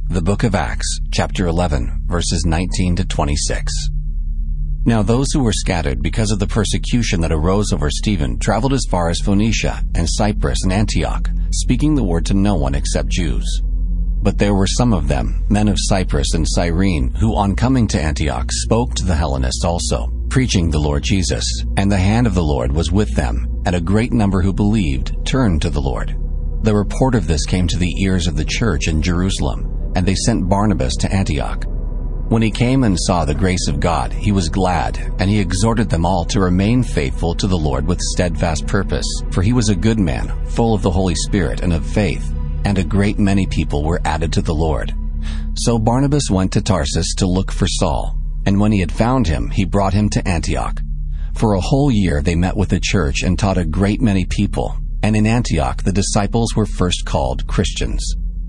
The book of Acts, chapter 11, verses 19 to 26. Now those who were scattered because of the persecution that arose over Stephen traveled as far as Phoenicia and Cyprus and Antioch, speaking the word to no one except Jews. But there were some of them, men of Cyprus and Cyrene, who on coming to Antioch spoke to the Hellenists also, preaching the Lord Jesus. And the hand of the Lord was with them, and a great number who believed turned to the Lord. The report of this came to the ears of the church in Jerusalem, and they sent Barnabas to Antioch. When he came and saw the grace of God, he was glad, and he exhorted them all to remain faithful to the Lord with steadfast purpose. For he was a good man, full of the Holy Spirit and of faith, and a great many people were added to the Lord. So Barnabas went to Tarsus to look for Saul, and when he had found him, he brought him to Antioch. For a whole year they met with the church and taught a great many people, and in Antioch the disciples were first called Christians.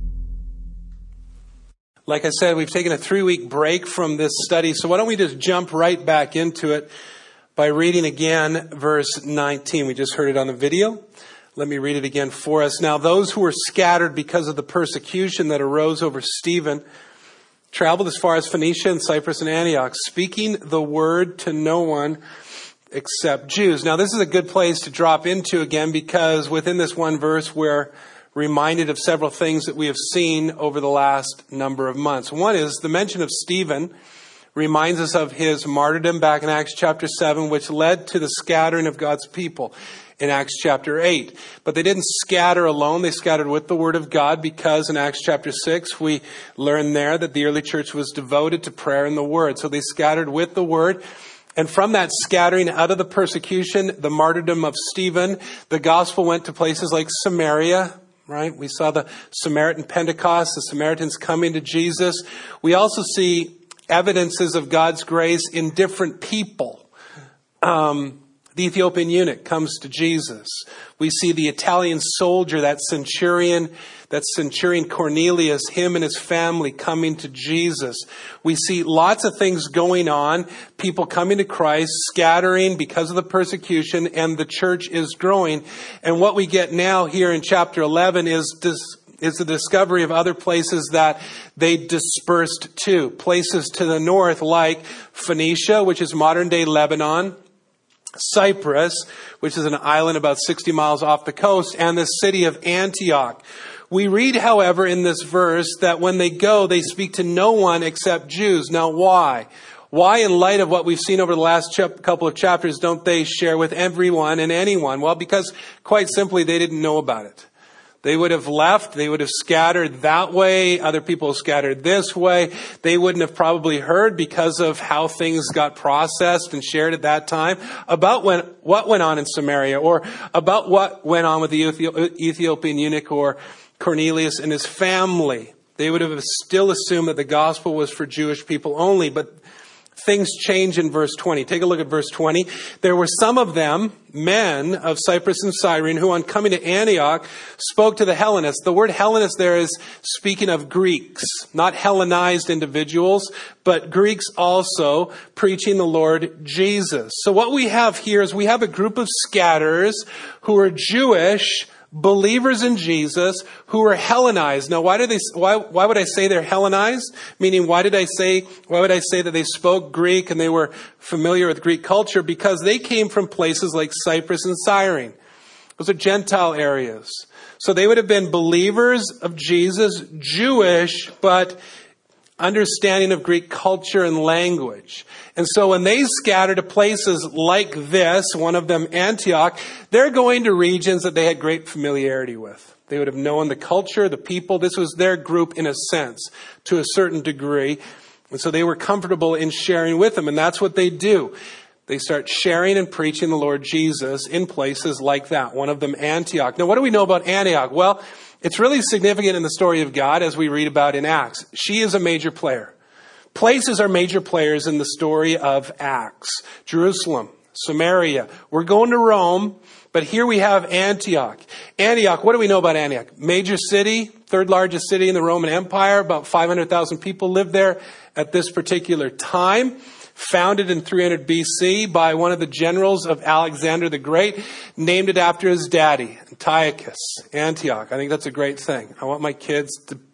Like I said, we've taken a 3-week break from this study, so why don't we just jump right back into it by reading again verse 19. We just heard it on the video. Let me read it again for us. Now, those who were scattered because of the persecution that arose over Stephen traveled as far as Phoenicia and Cyprus and Antioch, speaking the word to no one except Jews. Now, this is a good place to drop into again because within this one verse we're reminded of several things that we have seen over the last number of months. One is the mention of Stephen reminds us of his martyrdom back in Acts chapter 7, which led to the scattering of God's people in Acts chapter 8. But they didn't scatter alone. They scattered with the word of God because in Acts chapter 6, we learn there that the early church was devoted to prayer and the word. So they scattered with the word. And from that scattering out of the persecution, the martyrdom of Stephen, the gospel went to places like Samaria. Right? We saw the Samaritan Pentecost, the Samaritans coming to Jesus. We also see evidences of God's grace in different people. The Ethiopian eunuch comes to Jesus. We see the Italian soldier, that centurion Cornelius, him and his family coming to Jesus. We see lots of things going on, people coming to Christ, scattering because of the persecution, and the church is growing. And what we get now here in chapter 11 is the discovery of other places that they dispersed to. Places to the north like Phoenicia, which is modern-day Lebanon, Cyprus, which is an island about 60 miles off the coast, and the city of Antioch. We read, however, in this verse that when they go, they speak to no one except Jews. Now, why? Why, in light of what we've seen over the last couple of chapters, don't they share with everyone and anyone? Well, because quite simply, they didn't know about it. They would have left. They would have scattered that way. Other people scattered this way. They wouldn't have probably heard because of how things got processed and shared at that time about what went on in Samaria or about what went on with the Ethiopian eunuch or Cornelius and his family. They would have still assumed that the gospel was for Jewish people only, but things change in verse 20. Take a look at verse 20. There were some of them, men of Cyprus and Cyrene, who on coming to Antioch spoke to the Hellenists. The word Hellenist there is speaking of Greeks, not Hellenized individuals, but Greeks also preaching the Lord Jesus. So what we have here is we have a group of scatterers who are Jewish believers in Jesus who are Hellenized. Now, why would I say they're Hellenized? Meaning, why would I say that they spoke Greek and they were familiar with Greek culture? Because they came from places like Cyprus and Cyrene. Those are Gentile areas. So they would have been believers of Jesus, Jewish, but understanding of Greek culture and language. And so when they scatter to places like this, one of them Antioch, they're going to regions that they had great familiarity with. They would have known the culture, the people. This was their group in a sense, to a certain degree. And so they were comfortable in sharing with them. And that's what they do. They start sharing and preaching the Lord Jesus in places like that. One of them Antioch. Now, what do we know about Antioch? Well, it's really significant in the story of God as we read about in Acts. She is a major player. Places are major players in the story of Acts. Jerusalem, Samaria. We're going to Rome, but here we have Antioch. Antioch, what do we know about Antioch? Major city, third largest city in the Roman Empire. About 500,000 people lived there at this particular time. Founded in 300 BC by one of the generals of Alexander the Great, named it after his daddy, Antiochus, Antioch. I think that's a great thing. I want my kids to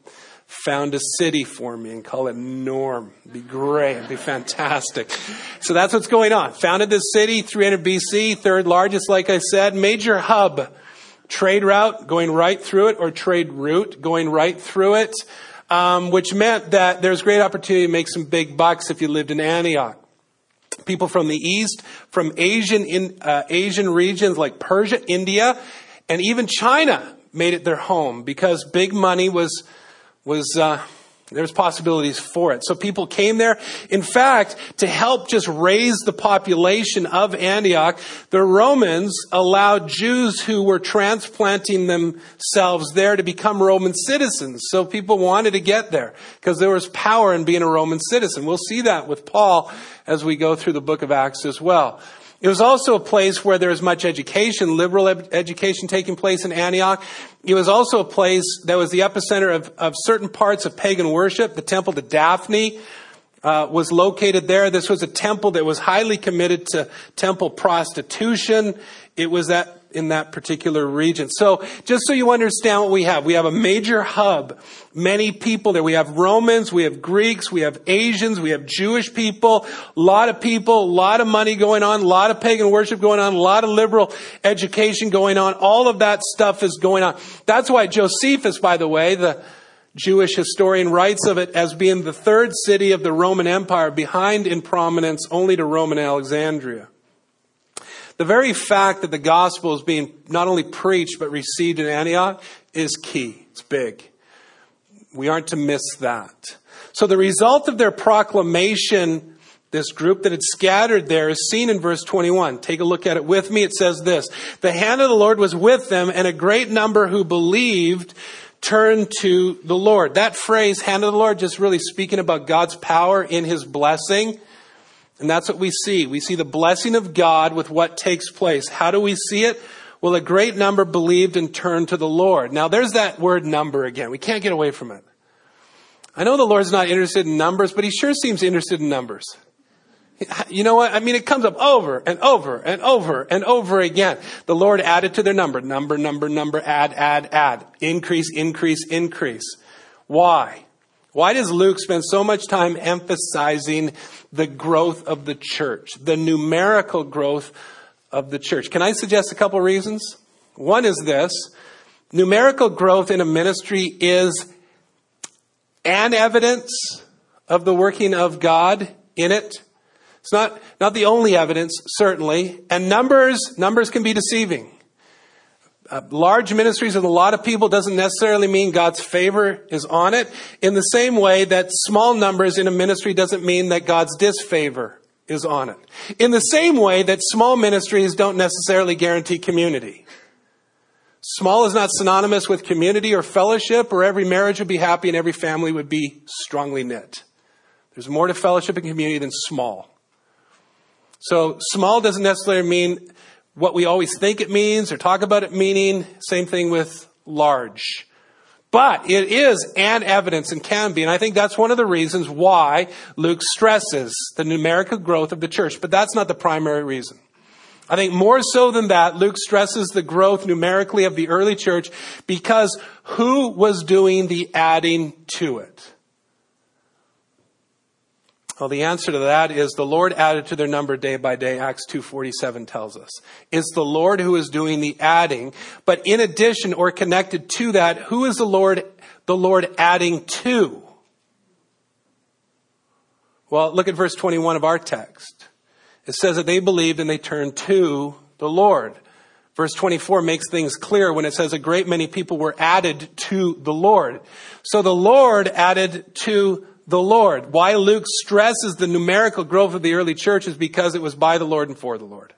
found a city for me and call it Norm. It'd be great. It'd be fantastic. So that's what's going on. Founded this city, 300 BC, third largest, like I said, major hub. Trade route going right through it, or trade route going right through it, which meant that there's great opportunity to make some big bucks if you lived in Antioch. People from the east, from Asian regions like Persia, India, and even China made it their home because big money was there's possibilities for it. So people came there. In fact, to help just raise the population of Antioch, the Romans allowed Jews who were transplanting themselves there to become Roman citizens. So people wanted to get there because there was power in being a Roman citizen. We'll see that with Paul as we go through the book of Acts as well. It was also a place where there was much education, liberal education taking place in Antioch. It was also a place that was the epicenter of certain parts of pagan worship. The temple to Daphne was located there. This was a temple that was highly committed to temple prostitution. It was in that particular region. So just so you understand what we have a major hub, many people there. We have Romans, we have Greeks, we have Asians, we have Jewish people, a lot of money going on, a lot of pagan worship going on, a lot of liberal education going on. All of that stuff is going on. That's why Josephus, by the way, the Jewish historian, writes of it as being the third city of the Roman Empire, behind in prominence only to Rome and Alexandria. The very fact that the gospel is being not only preached but received in Antioch is key. It's big. We aren't to miss that. So the result of their proclamation, this group that had scattered there, is seen in verse 21. Take a look at it with me. It says this: the hand of the Lord was with them, and a great number who believed turned to the Lord. That phrase, hand of the Lord, just really speaking about God's power in his blessing. And that's what we see. We see the blessing of God with what takes place. How do we see it? Well, a great number believed and turned to the Lord. Now, there's that word number again. We can't get away from it. I know the Lord's not interested in numbers, but he sure seems interested in numbers. You know what? I mean, it comes up over and over and over and over again. The Lord added to their number, add. Increase. Why? Why does Luke spend so much time emphasizing the growth of the church, the numerical growth of the church? Can I suggest a couple reasons? One is this: numerical growth in a ministry is an evidence of the working of God in it. It's not the only evidence, certainly. And numbers can be deceiving. Large ministries with a lot of people doesn't necessarily mean God's favor is on it. In the same way that small numbers in a ministry doesn't mean that God's disfavor is on it. In the same way that small ministries don't necessarily guarantee community. Small is not synonymous with community or fellowship, or every marriage would be happy and every family would be strongly knit. There's more to fellowship and community than small. So small doesn't necessarily mean what we always think it means or talk about it meaning. Same thing with large. But it is an evidence and can be. And I think that's one of the reasons why Luke stresses the numerical growth of the church. But that's not the primary reason. I think more so than that, Luke stresses the growth numerically of the early church because who was doing the adding to it? Well, the answer to that is the Lord added to their number day by day, Acts 2:47 tells us. It's the Lord who is doing the adding. But in addition or connected to that, who is the Lord adding to? Well, look at verse 21 of our text. It says that they believed and they turned to the Lord. Verse 24 makes things clear when it says a great many people were added to the Lord. So the Lord added to the Lord. Why Luke stresses the numerical growth of the early church is because it was by the Lord and for the Lord.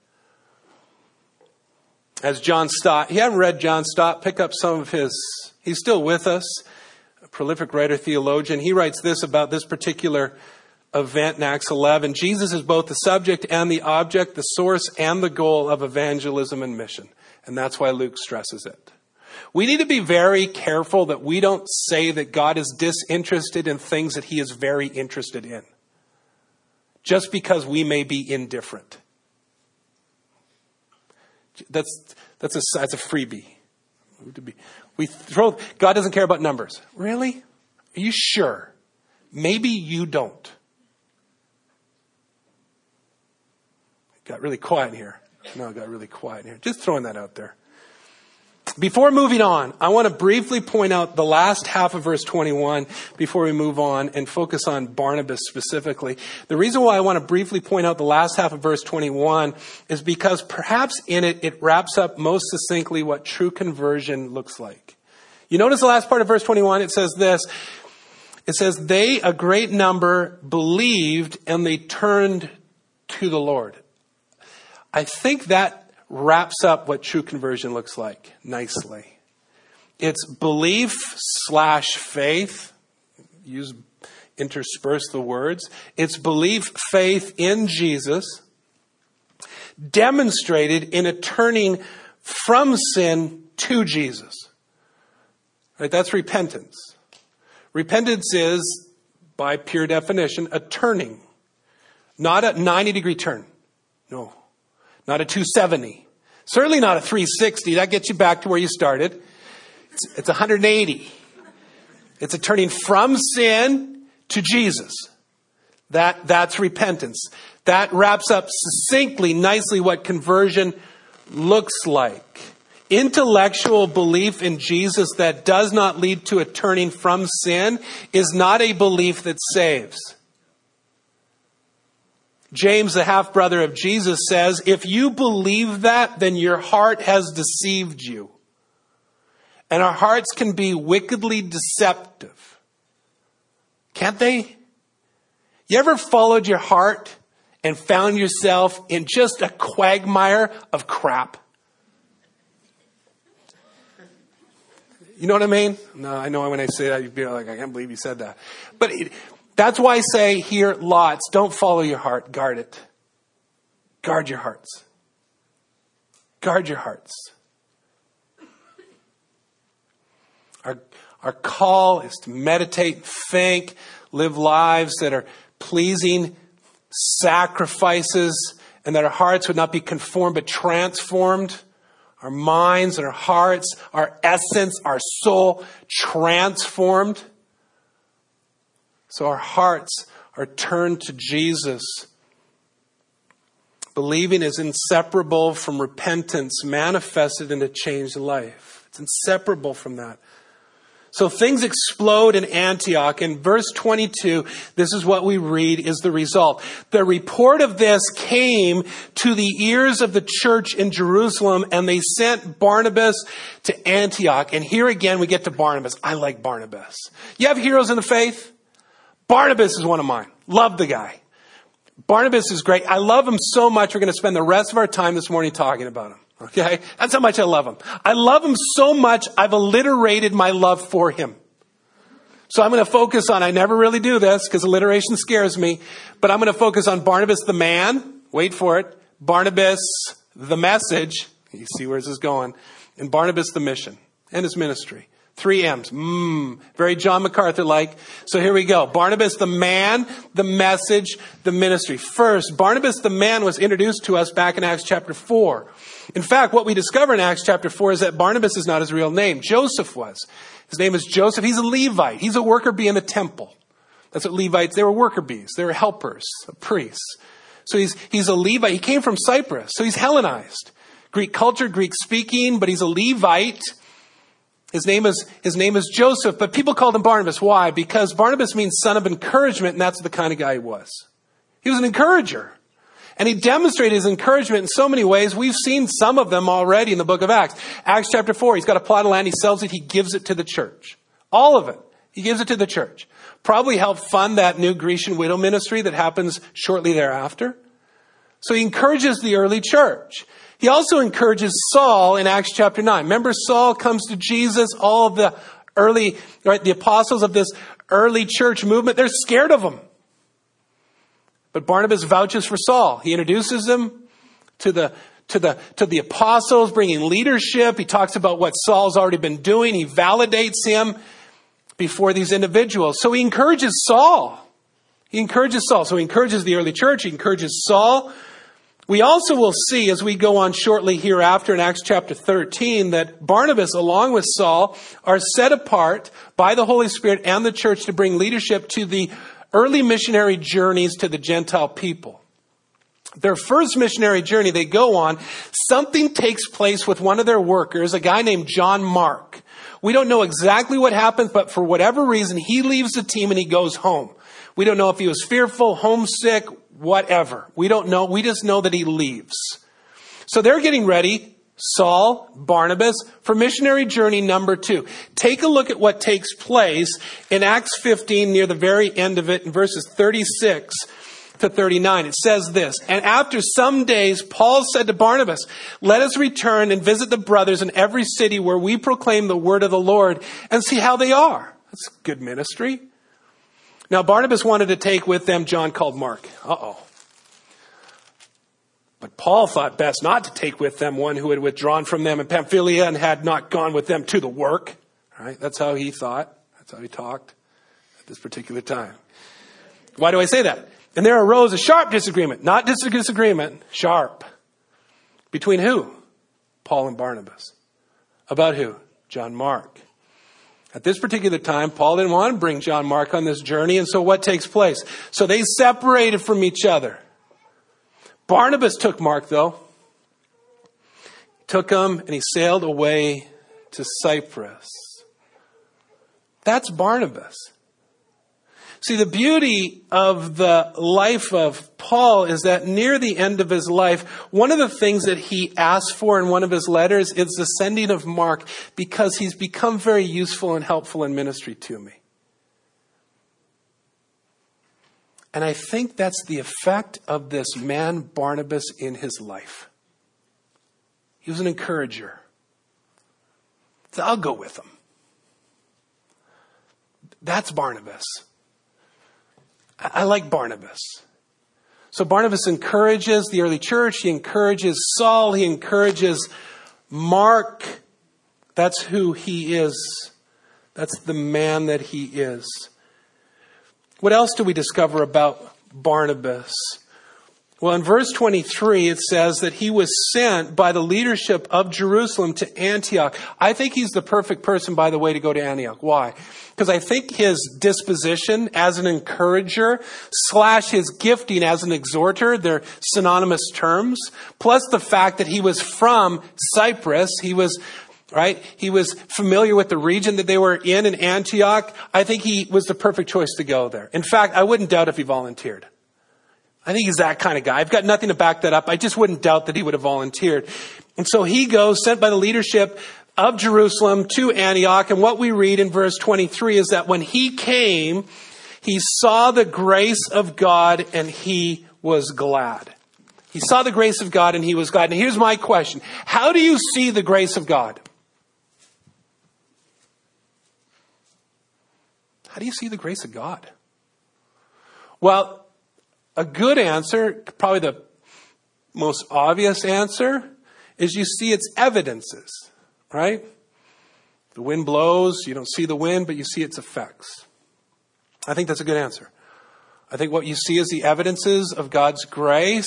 As John Stott, you haven't read John Stott, pick up some of his, he's still with us, a prolific writer, theologian. He writes this about this particular event in Acts 11. Jesus is both the subject and the object, the source and the goal of evangelism and mission. And that's why Luke stresses it. We need to be very careful that we don't say that God is disinterested in things that he is very interested in, just because we may be indifferent. That's a freebie. God doesn't care about numbers. Really? Are you sure? Maybe you don't. It got really quiet here. No, it got really quiet here. Just throwing that out there. Before moving on, I want to briefly point out the last half of verse 21 before we move on and focus on Barnabas specifically. The reason why I want to briefly point out the last half of verse 21 is because perhaps in it, it wraps up most succinctly what true conversion looks like. You notice the last part of verse 21, it says this. It says, they, a great number, believed and they turned to the Lord. I think that wraps up what true conversion looks like nicely. It's belief / faith. Intersperse the words. It's belief, faith in Jesus, demonstrated in a turning from sin to Jesus. Right? That's repentance. Repentance is, by pure definition, a turning. Not a 90-degree turn. No. Not a 270. Certainly not a 360. That gets you back to where you started. It's 180. It's a turning from sin to Jesus. That's repentance. That wraps up succinctly, nicely what conversion looks like. Intellectual belief in Jesus that does not lead to a turning from sin is not a belief that saves. James, the half-brother of Jesus, says, if you believe that, then your heart has deceived you. And our hearts can be wickedly deceptive. Can't they? You ever followed your heart and found yourself in just a quagmire of crap? You know what I mean? No, I know when I say that, you'd be like, I can't believe you said that. But that's why I say here, lots, don't follow your heart, guard it. Guard your hearts. Guard your hearts. Our call is to meditate, think, live lives that are pleasing sacrifices, and that our hearts would not be conformed but transformed. Our minds and our hearts, our essence, our soul transformed. So our hearts are turned to Jesus. Believing is inseparable from repentance manifested in a changed life. It's inseparable from that. So things explode in Antioch. In verse 22, this is what we read is the result. The report of this came to the ears of the church in Jerusalem, and they sent Barnabas to Antioch. And here again we get to Barnabas. I like Barnabas. You have heroes in the faith? Barnabas is one of mine. Love the guy. Barnabas is great. I love him so much, we're going to spend the rest of our time this morning talking about him. Okay? That's how much I love him. I love him so much, I've alliterated my love for him. So I'm going to focus on, I never really do this because alliteration scares me, but I'm going to focus on Barnabas the man, wait for it, Barnabas the message, you see where this is going, and Barnabas the mission and his ministry. 3 M's. Very John MacArthur-like. So here we go. Barnabas the man, the message, the ministry. First, Barnabas the man was introduced to us back in Acts chapter 4. In fact, what we discover in Acts chapter 4 is that Barnabas is not his real name. Joseph was. His name is Joseph. He's a Levite. He's a worker bee in the temple. That's what Levites, they were worker bees. They were helpers, priests. So he's a Levite. He came from Cyprus. So he's Hellenized. Greek culture, Greek speaking, but he's a Levite. His name is Joseph, but people called him Barnabas. Why? Because Barnabas means son of encouragement, and that's the kind of guy he was. He was an encourager. And he demonstrated his encouragement in so many ways. We've seen some of them already in the book of Acts. Acts chapter 4, he's got a plot of land, he sells it, he gives it to the church. All of it. He gives it to the church. Probably helped fund that new Grecian widow ministry that happens shortly thereafter. So he encourages the early church. He also encourages Saul in Acts chapter 9. Remember, Saul comes to Jesus, all of the the apostles of this early church movement, they're scared of him. But Barnabas vouches for Saul. He introduces him to the apostles, bringing leadership. He talks about what Saul's already been doing. He validates him before these individuals. So he encourages Saul. So he encourages the early church. He encourages Saul. We also will see as we go on shortly hereafter in Acts chapter 13 that Barnabas, along with Saul, are set apart by the Holy Spirit and the church to bring leadership to the early missionary journeys to the Gentile people. Their first missionary journey they go on, something takes place with one of their workers, a guy named John Mark. We don't know exactly what happened, but for whatever reason, he leaves the team and he goes home. We don't know if he was fearful, homesick, whatever. We don't know. We just know that he leaves. So they're getting ready, Saul, Barnabas, for missionary journey number 2. Take a look at what takes place in Acts 15 near the very end of it in verses 36 to 39. It says this, "And after some days, Paul said to Barnabas, 'Let us return and visit the brothers in every city where we proclaim the word of the Lord and see how they are.'" That's good ministry. Now, Barnabas wanted to take with them John called Mark. But Paul thought best not to take with them one who had withdrawn from them in Pamphylia and had not gone with them to the work. Right? That's how he thought. That's how he talked at this particular time. Why do I say that? And there arose a sharp disagreement, not disagreement, sharp. Between who? Paul and Barnabas. About who? John Mark. At this particular time, Paul didn't want to bring John Mark on this journey, and so what takes place? So they separated from each other. Barnabas took Mark, though. Took him, and he sailed away to Cyprus. That's Barnabas. See, the beauty of the life of Paul is that near the end of his life, one of the things that he asked for in one of his letters is the sending of Mark because he's become very useful and helpful in ministry to me. And I think that's the effect of this man, Barnabas, in his life. He was an encourager. So I'll go with him. That's Barnabas. I like Barnabas. So Barnabas encourages the early church. He encourages Saul. He encourages Mark. That's who he is. That's the man that he is. What else do we discover about Barnabas? Well, in verse 23, it says that he was sent by the leadership of Jerusalem to Antioch. I think he's the perfect person, by the way, to go to Antioch. Why? Because I think his disposition as an encourager / his gifting as an exhorter, they're synonymous terms, plus the fact that he was from Cyprus, he was familiar with the region that they were in Antioch. I think he was the perfect choice to go there. In fact, I wouldn't doubt if he volunteered. I think he's that kind of guy. I've got nothing to back that up. I just wouldn't doubt that he would have volunteered. And so he goes, sent by the leadership of Jerusalem to Antioch. And what we read in verse 23 is that when he came, he saw the grace of God and he was glad. He saw the grace of God and he was glad. And here's my question. How do you see the grace of God? How do you see the grace of God? Well, a good answer, probably the most obvious answer, is you see its evidences, right? The wind blows, you don't see the wind, but you see its effects. I think that's a good answer. I think what you see is the evidences of God's grace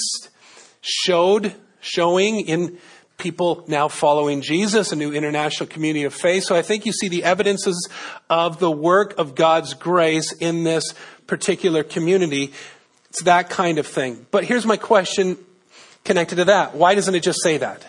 showing in people now following Jesus, a new international community of faith. So I think you see the evidences of the work of God's grace in this particular community. It's that kind of thing. But here's my question connected to that. Why doesn't it just say that?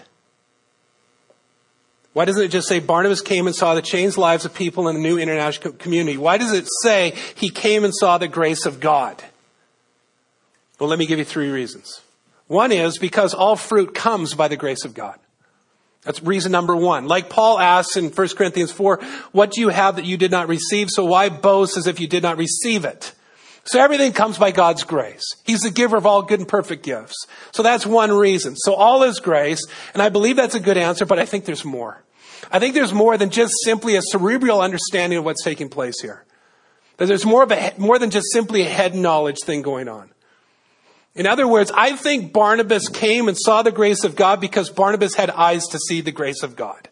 Why doesn't it just say Barnabas came and saw the changed lives of people in the new international community? Why does it say he came and saw the grace of God? Well, let me give you 3 reasons. One is because all fruit comes by the grace of God. That's reason number 1. Like Paul asks in 1 Corinthians 4, what do you have that you did not receive? So why boast as if you did not receive it? So everything comes by God's grace. He's the giver of all good and perfect gifts. So that's one reason. So all is grace. And I believe that's a good answer, but I think there's more. I think there's more than just simply a cerebral understanding of what's taking place here. That there's more than just simply a head knowledge thing going on. In other words, I think Barnabas came and saw the grace of God because Barnabas had eyes to see the grace of God.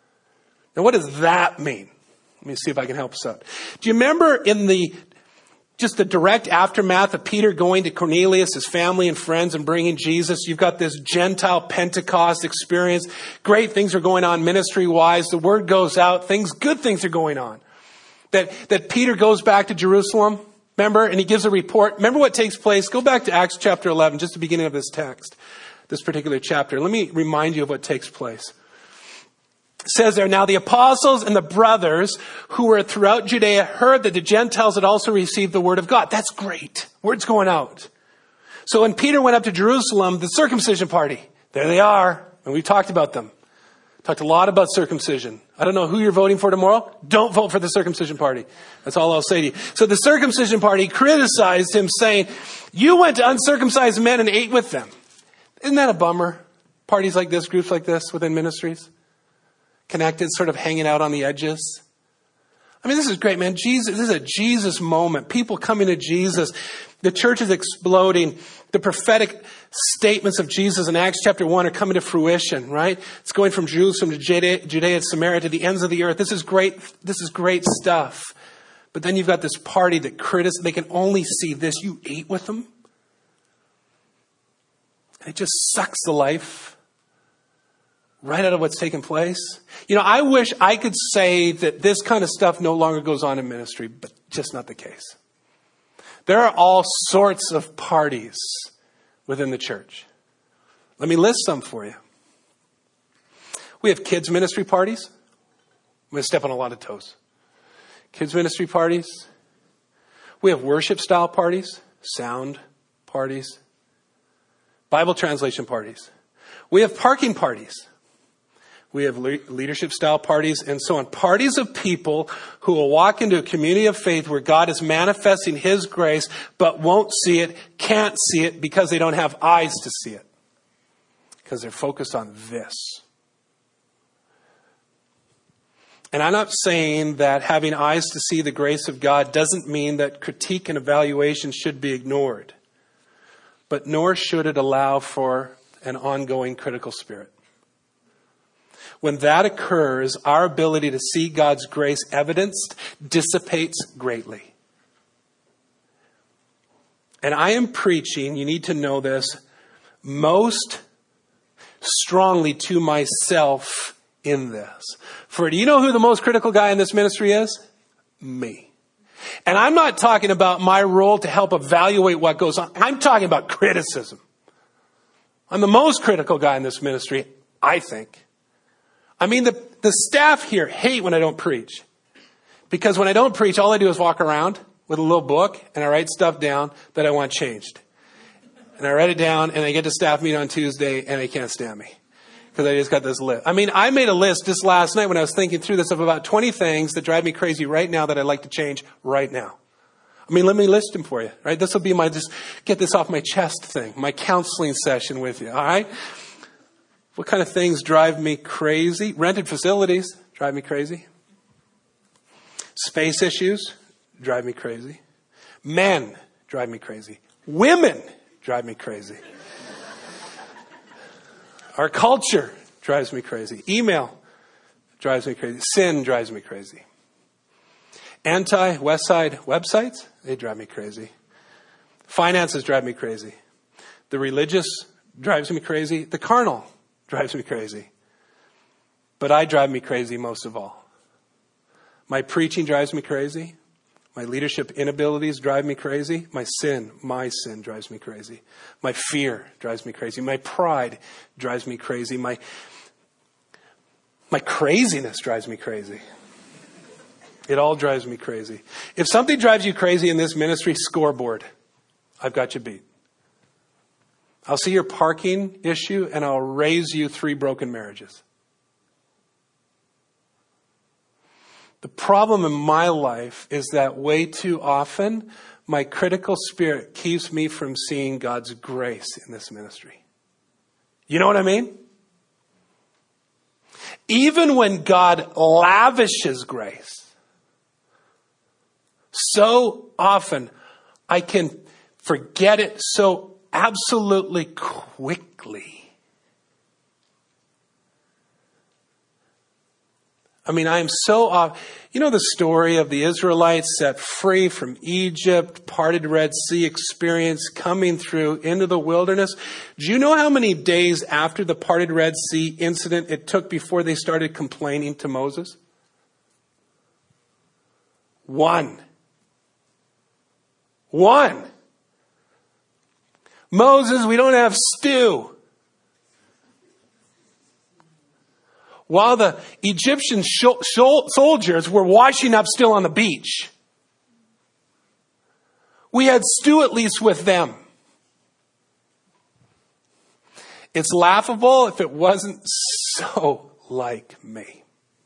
Now, what does that mean? Let me see if I can help us out. Do you remember in the just the direct aftermath of Peter going to Cornelius, his family and friends, and bringing Jesus. You've got this Gentile Pentecost experience. Great things are going on ministry-wise. The word goes out. Good things are going on. That Peter goes back to Jerusalem, remember, and he gives a report. Remember what takes place? Go back to Acts chapter 11, just the beginning of this text, this particular chapter. Let me remind you of what takes place. It says there, now the apostles and the brothers who were throughout Judea heard that the Gentiles had also received the word of God. That's great. Word's going out. So when Peter went up to Jerusalem, the circumcision party, there they are. And we talked about them. Talked a lot about circumcision. I don't know who you're voting for tomorrow. Don't vote for the circumcision party. That's all I'll say to you. So the circumcision party criticized him, saying, you went to uncircumcised men and ate with them. Isn't that a bummer? Parties like this, groups like this within ministries. Connected, sort of hanging out on the edges. I mean, this is great, man. This is a Jesus moment. People coming to Jesus. The church is exploding. The prophetic statements of Jesus in Acts chapter 1 are coming to fruition, right? It's going from Jerusalem to Judea and Samaria to the ends of the earth. This is great. This is great stuff. But then you've got this party that they can only see this. You ate with them. It just sucks the life right out of what's taking place. You know, I wish I could say that this kind of stuff no longer goes on in ministry, but just not the case. There are all sorts of parties within the church. Let me list some for you. We have kids ministry parties. I'm going to step on a lot of toes. Kids ministry parties. We have worship style parties, sound parties, Bible translation parties. We have parking parties. We have leadership style parties and so on. Parties of people who will walk into a community of faith where God is manifesting his grace, but won't see it, can't see it because they don't have eyes to see it. Because they're focused on this. And I'm not saying that having eyes to see the grace of God doesn't mean that critique and evaluation should be ignored. But nor should it allow for an ongoing critical spirit. When that occurs, our ability to see God's grace evidenced dissipates greatly. And I am preaching, you need to know this, most strongly to myself in this. For do you know who the most critical guy in this ministry is? Me. And I'm not talking about my role to help evaluate what goes on. I'm talking about criticism. I'm the most critical guy in this ministry, I think. I mean, the staff here hate when I don't preach. Because when I don't preach, all I do is walk around with a little book and I write stuff down that I want changed. And I write it down and I get to staff meeting on Tuesday and they can't stand me. Because I just got this list. I mean, I made a list just last night when I was thinking through this of about 20 things that drive me crazy right now that I'd like to change right now. I mean, let me list them for you, right? This will be my just get this off my chest thing, my counseling session with you, all right? What kind of things drive me crazy? Rented facilities drive me crazy. Space issues drive me crazy. Men drive me crazy. Women drive me crazy. Our culture drives me crazy. Email drives me crazy. Sin drives me crazy. Anti-Westside websites, they drive me crazy. Finances drive me crazy. The religious drives me crazy. The carnal drives me crazy. But I drive me crazy most of all. My preaching drives me crazy. My leadership inabilities drive me crazy. My sin drives me crazy. My fear drives me crazy. My pride drives me crazy. My craziness drives me crazy. It all drives me crazy. If something drives you crazy in this ministry, scoreboard. I've got you beat. I'll see your parking issue and I'll raise you 3 broken marriages. The problem in my life is that way too often, my critical spirit keeps me from seeing God's grace in this ministry. You know what I mean? Even when God lavishes grace, so often I can forget it so absolutely quickly. I mean, I am so off. You know the story of the Israelites set free from Egypt, parted Red Sea experience, coming through into the wilderness? Do you know how many days after the parted Red Sea incident it took before they started complaining to Moses? 1. Moses, we don't have stew. While the Egyptian soldiers were washing up still on the beach, we had stew at least with them. It's laughable if it wasn't so like me.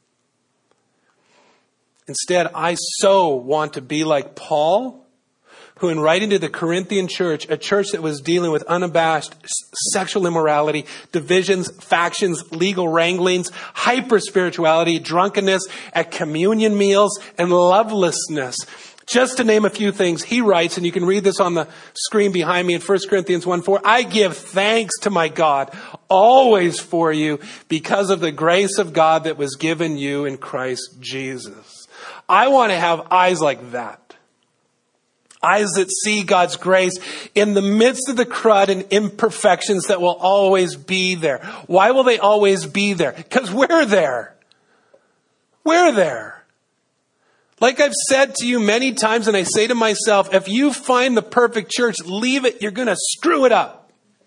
Instead, I so want to be like Paul, who in writing to the Corinthian church, a church that was dealing with unabashed sexual immorality, divisions, factions, legal wranglings, hyper-spirituality, drunkenness at communion meals, and lovelessness. Just to name a few things, he writes, and you can read this on the screen behind me in 1 Corinthians 1:4, I give thanks to my God always for you because of the grace of God that was given you in Christ Jesus. I want to have eyes like that. Eyes that see God's grace in the midst of the crud and imperfections that will always be there. Why will they always be there? Because we're there. We're there. Like I've said to you many times, and I say to myself, if you find the perfect church, leave it. You're going to screw it up.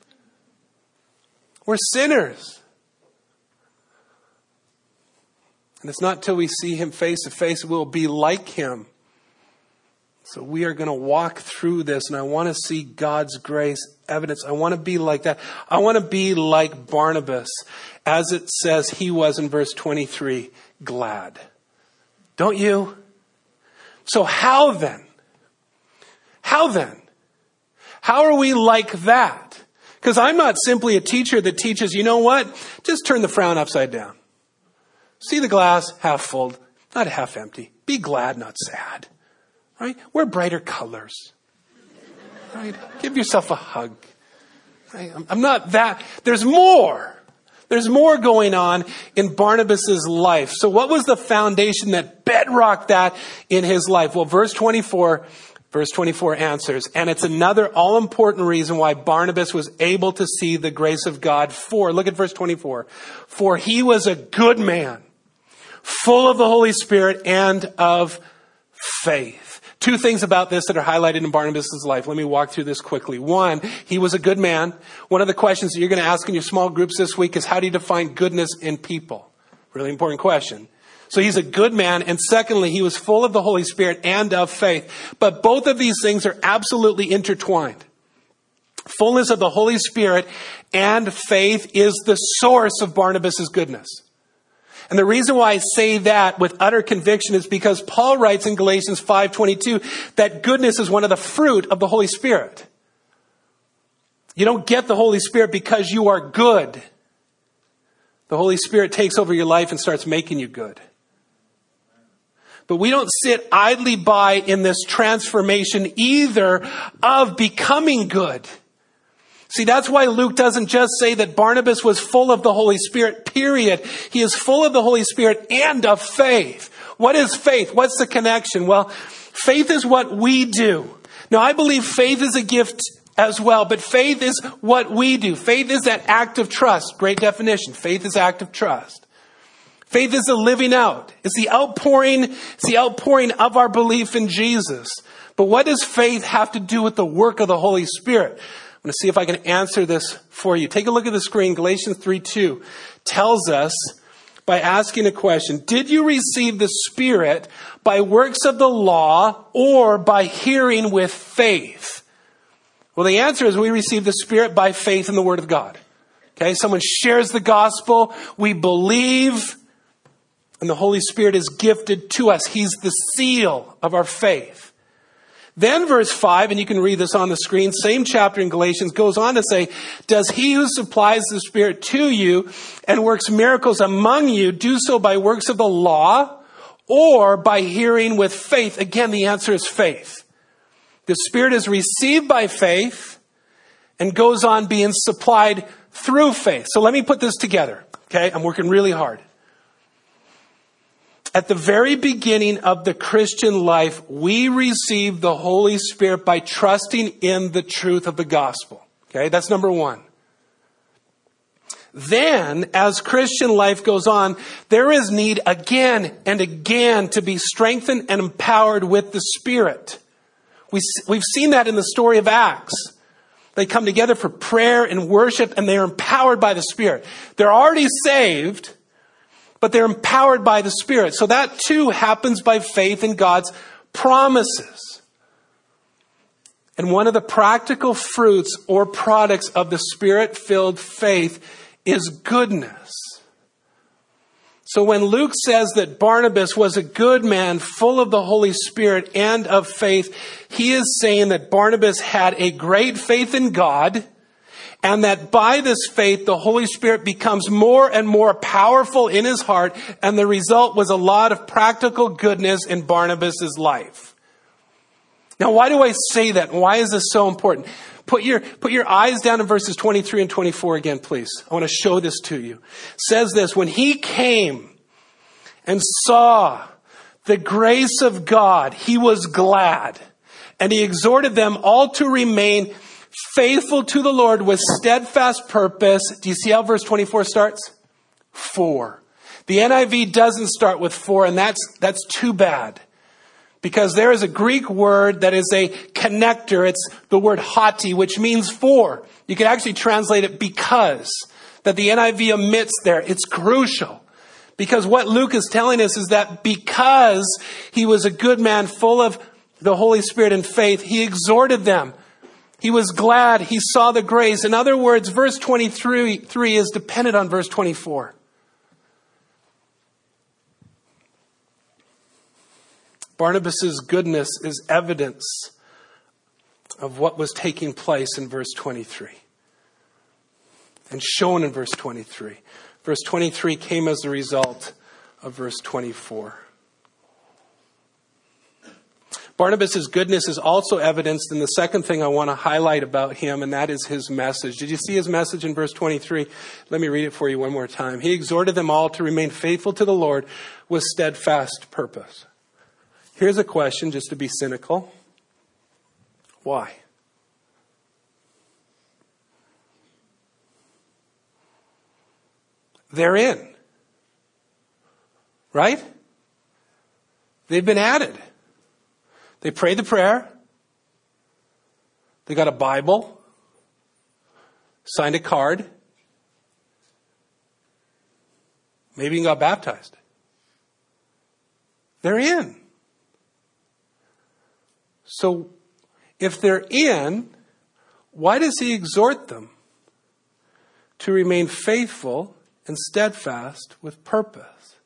We're sinners. And it's not till we see him face to face we'll be like him. So we are going to walk through this, and I want to see God's grace evidence. I want to be like that. I want to be like Barnabas, as it says he was in verse 23, glad. Don't you? So how then? How then? How are we like that? Because I'm not simply a teacher that teaches, you know what? Just turn the frown upside down. See the glass half full, not half empty. Be glad, not sad. Right? Wear brighter colors. Right? Give yourself a hug. Right? I'm not that. There's more. There's more going on in Barnabas's life. So what was the foundation that bedrocked that in his life? Well, verse 24 answers, and it's another all-important reason why Barnabas was able to see the grace of God. Look at verse 24. For he was a good man, full of the Holy Spirit and of faith. Two things about this that are highlighted in Barnabas' life. Let me walk through this quickly. One, he was a good man. One of the questions that you're going to ask in your small groups this week is, how do you define goodness in people? Really important question. So he's a good man. And secondly, he was full of the Holy Spirit and of faith. But both of these things are absolutely intertwined. Fullness of the Holy Spirit and faith is the source of Barnabas' goodness. And the reason why I say that with utter conviction is because Paul writes in Galatians 5:22 that goodness is one of the fruit of the Holy Spirit. You don't get the Holy Spirit because you are good. The Holy Spirit takes over your life and starts making you good. But we don't sit idly by in this transformation either of becoming good. See, that's why Luke doesn't just say that Barnabas was full of the Holy Spirit, period. He is full of the Holy Spirit and of faith. What is faith? What's the connection? Well, faith is what we do. Now, I believe faith is a gift as well, but faith is what we do. Faith is that act of trust. Great definition. Faith is act of trust. Faith is the living out. It's the outpouring of our belief in Jesus. But what does faith have to do with the work of the Holy Spirit? I'm going to see if I can answer this for you. Take a look at the screen. Galatians 3:2 tells us by asking a question, did you receive the Spirit by works of the law or by hearing with faith? Well, the answer is we receive the Spirit by faith in the Word of God. Okay, someone shares the gospel, we believe, and the Holy Spirit is gifted to us. He's the seal of our faith. Then verse 5, and you can read this on the screen, same chapter in Galatians, goes on to say, does he who supplies the Spirit to you and works miracles among you do so by works of the law or by hearing with faith? Again, the answer is faith. The Spirit is received by faith and goes on being supplied through faith. So let me put this together, okay? I'm working really hard. At the very beginning of the Christian life, we receive the Holy Spirit by trusting in the truth of the gospel. Okay, that's number one. Then, as Christian life goes on, there is need again and again to be strengthened and empowered with the Spirit. We've seen that in the story of Acts. They come together for prayer and worship, and they are empowered by the Spirit. They're already saved, but they're empowered by the Spirit. So that too happens by faith in God's promises. And one of the practical fruits or products of the Spirit-filled faith is goodness. So when Luke says that Barnabas was a good man, full of the Holy Spirit and of faith, he is saying that Barnabas had a great faith in God, and that by this faith, the Holy Spirit becomes more and more powerful in his heart, and the result was a lot of practical goodness in Barnabas' life. Now, why do I say that? And why is this so important? Put your eyes down in verses 23 and 24 again, please. I want to show this to you. It says this, when he came and saw the grace of God, he was glad, and he exhorted them all to remain faithful to the Lord with steadfast purpose. Do you see how verse 24 starts? For. The NIV doesn't start with for, and that's too bad. Because there is a Greek word that is a connector. It's the word hoti, which means for. You can actually translate it because. That the NIV omits there. It's crucial. Because what Luke is telling us is that because he was a good man full of the Holy Spirit and faith, he exhorted them. He was glad. He saw the grace. In other words, verse 23 is dependent on verse 24. Barnabas' goodness is evidence of what was taking place in verse 23 and shown in verse 23. Verse 23 came as a result of verse 24. Barnabas' goodness is also evidenced in the second thing I want to highlight about him, and that is his message. Did you see his message in verse 23? Let me read it for you one more time. He exhorted them all to remain faithful to the Lord with steadfast purpose. Here's a question, just to be cynical. Why? They're in. Right? They've been added. They prayed the prayer. They got a Bible. Signed a card. Maybe even got baptized. They're in. So, if they're in, why does he exhort them to remain faithful and steadfast with purpose?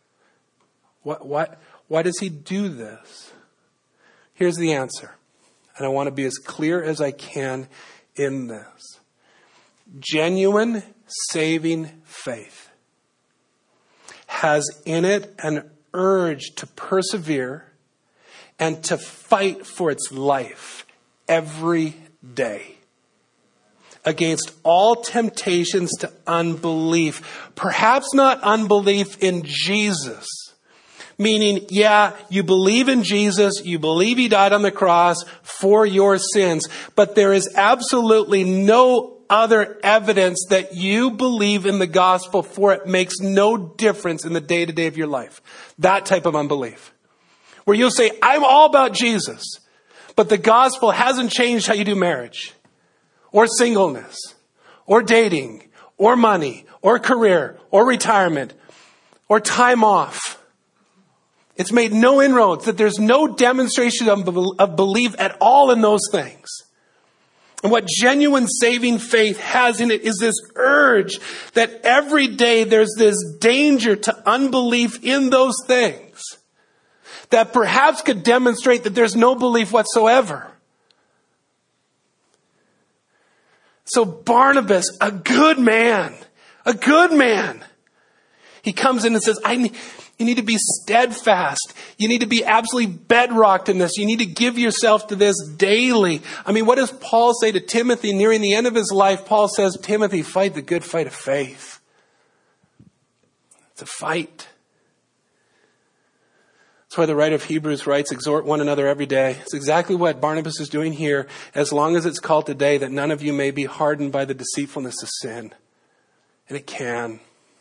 Why does he do this? Here's the answer. And I want to be as clear as I can in this. Genuine saving faith has in it an urge to persevere and to fight for its life every day against all temptations to unbelief. Perhaps not unbelief in Jesus. Meaning, yeah, you believe in Jesus, you believe he died on the cross for your sins, but there is absolutely no other evidence that you believe in the gospel, for it makes no difference in the day-to-day of your life. That type of unbelief. Where you'll say, I'm all about Jesus, but the gospel hasn't changed how you do marriage, or singleness, or dating, or money, or career, or retirement, or time off. It's made no inroads, that there's no demonstration of belief at all in those things. And what genuine saving faith has in it is this urge that every day there's this danger to unbelief in those things that perhaps could demonstrate that there's no belief whatsoever. So Barnabas, a good man, he comes in and says, you need to be steadfast. You need to be absolutely bedrocked in this. You need to give yourself to this daily. I mean, what does Paul say to Timothy nearing the end of his life? Paul says, Timothy, fight the good fight of faith. It's a fight. That's why the writer of Hebrews writes, exhort one another every day. It's exactly what Barnabas is doing here, as long as it's called today, that none of you may be hardened by the deceitfulness of sin. And it can.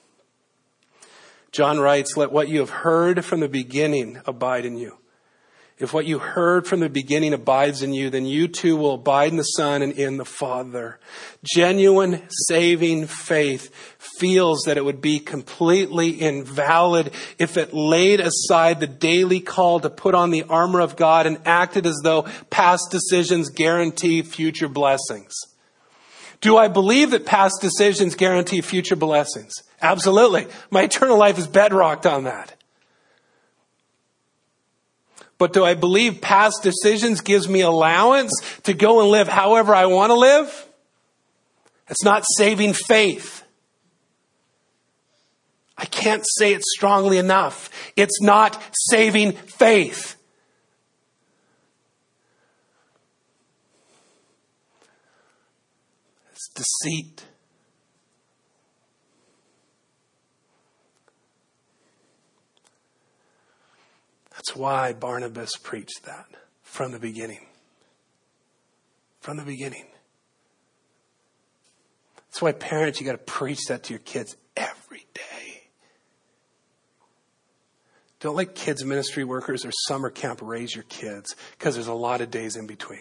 John writes, let what you have heard from the beginning abide in you. If what you heard from the beginning abides in you, then you too will abide in the Son and in the Father. Genuine saving faith feels that it would be completely invalid if it laid aside the daily call to put on the armor of God and acted as though past decisions guarantee future blessings. Do I believe that past decisions guarantee future blessings? Absolutely. My eternal life is bedrocked on that. But do I believe past decisions gives me allowance to go and live however I want to live? It's not saving faith. I can't say it strongly enough. It's not saving faith. It's deceit. That's why Barnabas preached that from the beginning. From the beginning. That's why parents, you got to preach that to your kids every day. Don't let kids ministry workers or summer camp raise your kids, because there's a lot of days in between.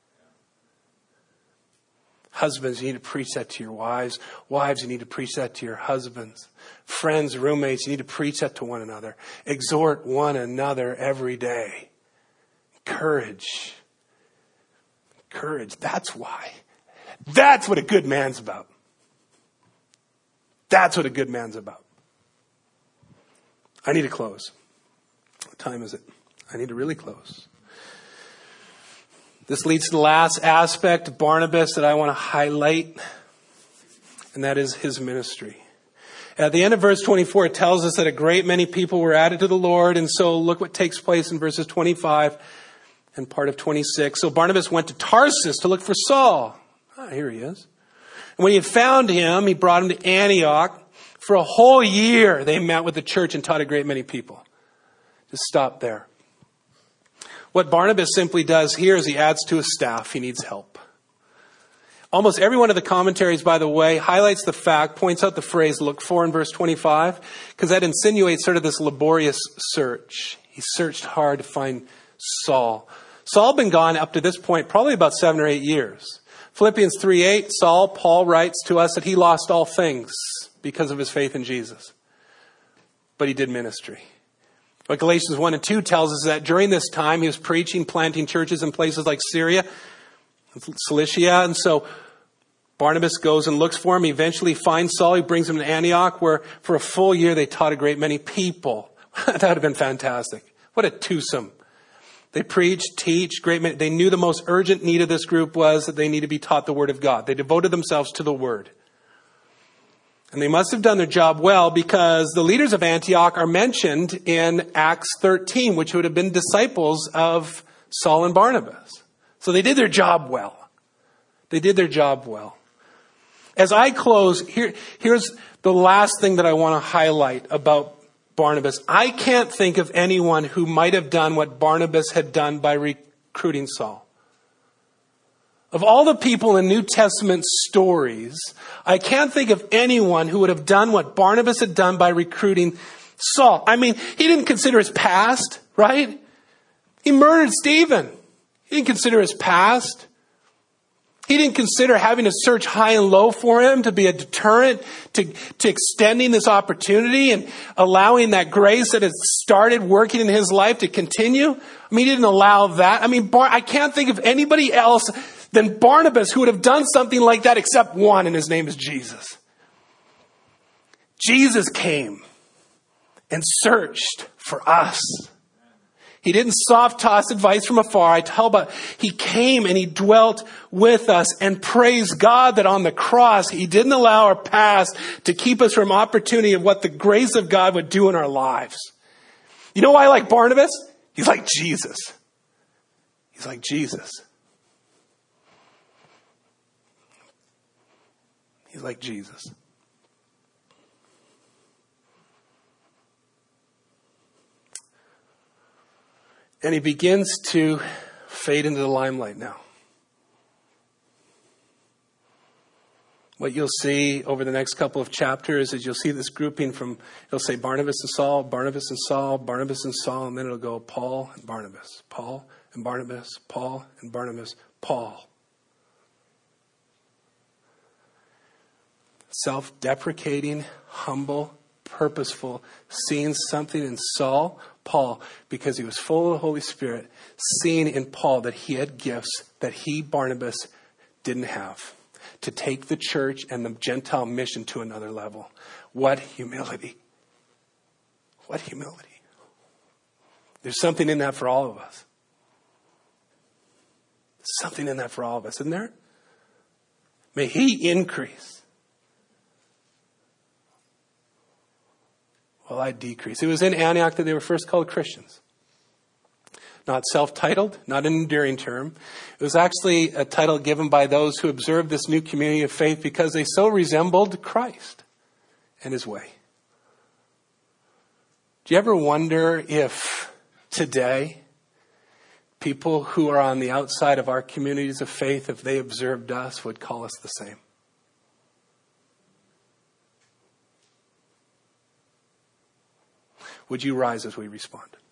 Husbands, you need to preach that to your wives. Wives, you need to preach that to your husbands. Friends, roommates, you need to preach that to one another. Exhort one another every day. Courage. Courage. That's why. That's what a good man's about. That's what a good man's about. I need to close. What time is it? I need to really close. This leads to the last aspect of Barnabas that I want to highlight, and that is his ministry. At the end of verse 24, it tells us that a great many people were added to the Lord, and so look what takes place in verses 25 and part of 26. So Barnabas went to Tarsus to look for Saul. Here he is. And when he had found him, he brought him to Antioch. For a whole year, they met with the church and taught a great many people. Just stop there. What Barnabas simply does here is he adds to his staff. He needs help. Almost every one of the commentaries, by the way, highlights the fact, points out the phrase look for in verse 25, because that insinuates sort of this laborious search. He searched hard to find Saul. Saul had been gone up to this point probably about 7 or 8 years. Philippians 3:8, Paul writes to us that he lost all things because of his faith in Jesus. But he did ministry. What Galatians 1 and 2 tells us that during this time he was preaching, planting churches in places like Syria, Cilicia. And so Barnabas goes and looks for him. He eventually finds Saul. He brings him to Antioch, where for a full year they taught a great many people. That would have been fantastic. What a twosome. They preached, teach, great many. They knew the most urgent need of this group was that they need to be taught the word of God. They devoted themselves to the word. And they must have done their job well, because the leaders of Antioch are mentioned in Acts 13, which would have been disciples of Saul and Barnabas. So they did their job well. They did their job well. As I close, here's the last thing that I want to highlight about Barnabas. I can't think of anyone who might have done what Barnabas had done by recruiting Saul. Of all the people in New Testament stories, I can't think of anyone who would have done what Barnabas had done by recruiting Saul. I mean, he didn't consider his past, right? He murdered Stephen. He didn't consider his past. He didn't consider having to search high and low for him to be a deterrent to extending this opportunity and allowing that grace that had started working in his life to continue. I mean, he didn't allow that. I mean, I can't think of anybody else than Barnabas who would have done something like that except one, and his name is Jesus. Jesus came and searched for us. He didn't soft toss advice from afar. He came and he dwelt with us, and praise God that on the cross, he didn't allow our past to keep us from opportunity of what the grace of God would do in our lives. You know why I like Barnabas? He's like Jesus. He's like Jesus. He's like Jesus. And he begins to fade into the limelight now. What you'll see over the next couple of chapters is you'll see this grouping from, it'll say Barnabas and Saul, Barnabas and Saul, Barnabas and Saul, and then it'll go Paul and Barnabas, Paul and Barnabas, Paul and Barnabas, Paul. Self-deprecating, humble, purposeful, seeing something in Saul, Paul, because he was full of the Holy Spirit, seeing in Paul that he had gifts that he, Barnabas, didn't have, to take the church and the Gentile mission to another level. What humility. What humility. There's something in that for all of us. Something in that for all of us, isn't there? May he increase. Well, I decrease. It was in Antioch that they were first called Christians. Not self-titled, not an endearing term. It was actually a title given by those who observed this new community of faith because they so resembled Christ and his way. Do you ever wonder if today people who are on the outside of our communities of faith, if they observed us, would call us the same? Would you rise as we respond?